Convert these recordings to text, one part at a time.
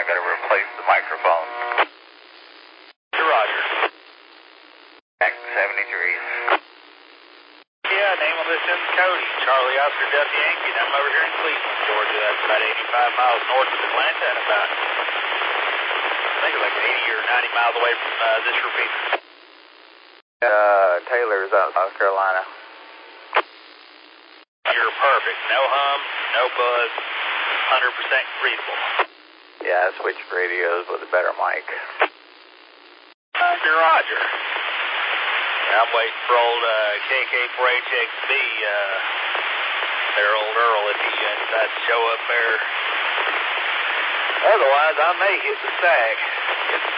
got to replace the microphone. Roger. Back 73. Yeah, name on this end's Cody. Charlie Oscar Duffy Yankee. I'm over here in Cleveland, Georgia. That's about 85 miles north of Atlanta and about, I think it's like 80 or 90 miles away from this repeater. Taylor's out South Carolina. You're perfect. No hum, no buzz, 100% readable. Yeah, I switched radios with a better mic. Roger, Roger. I'm waiting for old KK4HXB, their old Earl, if he decides to show up there. Otherwise, I may hit the stack. It's,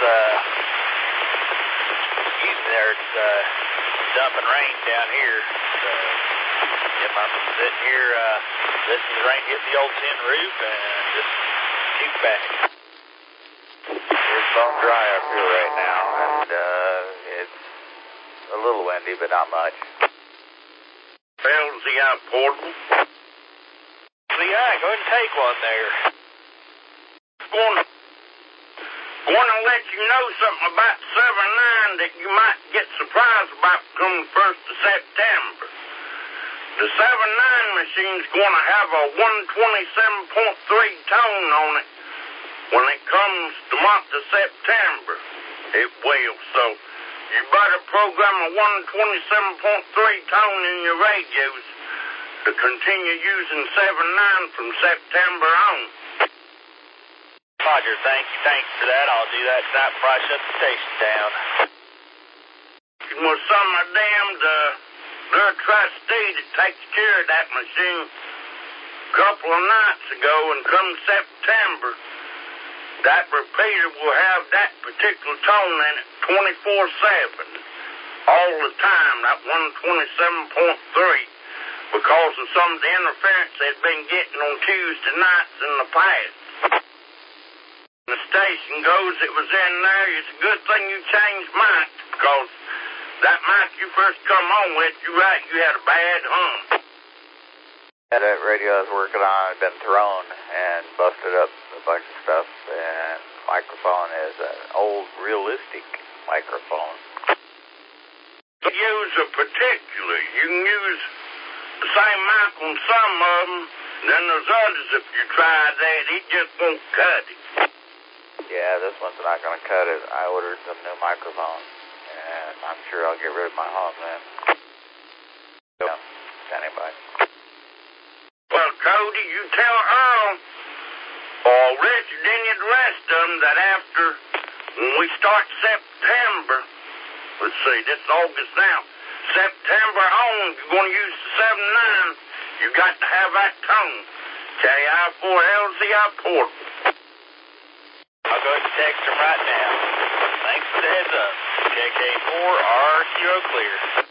dumping rain down here. So, if I'm sitting here, listening to the rain hit the old tin roof and just shoot back. It's bone dry up here right now, and it's a little windy, but not much. LZI portable. LZI, go ahead and take one there. Going to let you know something about 7-9 that you might get surprised about come 1st of September. The 7-9 machine's going to have a 127.3 tone on it when it comes the month of September. It will, so you better program a 127.3 tone in your radios to continue using 7-9 from September on. Roger, thanks for that. I'll do that tonight before I shut the station down. Well, some of them, their trustee that takes care of that machine a couple of nights ago, and come September, that repeater will have that particular tone in it 24/7, all the time, that 127.3, because of some of the interference they've been getting on Tuesday nights in the past. The station goes, it was in there. It's a good thing you changed mics, because that mic you first come on with, you're right, you had a bad hum. That radio I was working on had been thrown and busted up a bunch of stuff, and the microphone is an old, realistic microphone. Use a particular. You can use the same mic on some of them, then there's others, if you try that, it just won't cut it. Yeah, this one's not going to cut it. I ordered some new microphones, and I'm sure I'll get rid of my hum then. Yeah, anybody. Well, Cody, you tell Earl, or Richard, any of the rest of them, that after, when we start September, let's see, this is August now, September on, if you're going to use the 7-9, you got to have that tone. KI4LZI portable. I'll go ahead and text him right now. Thanks for the heads up. KK4R Kilo Clear.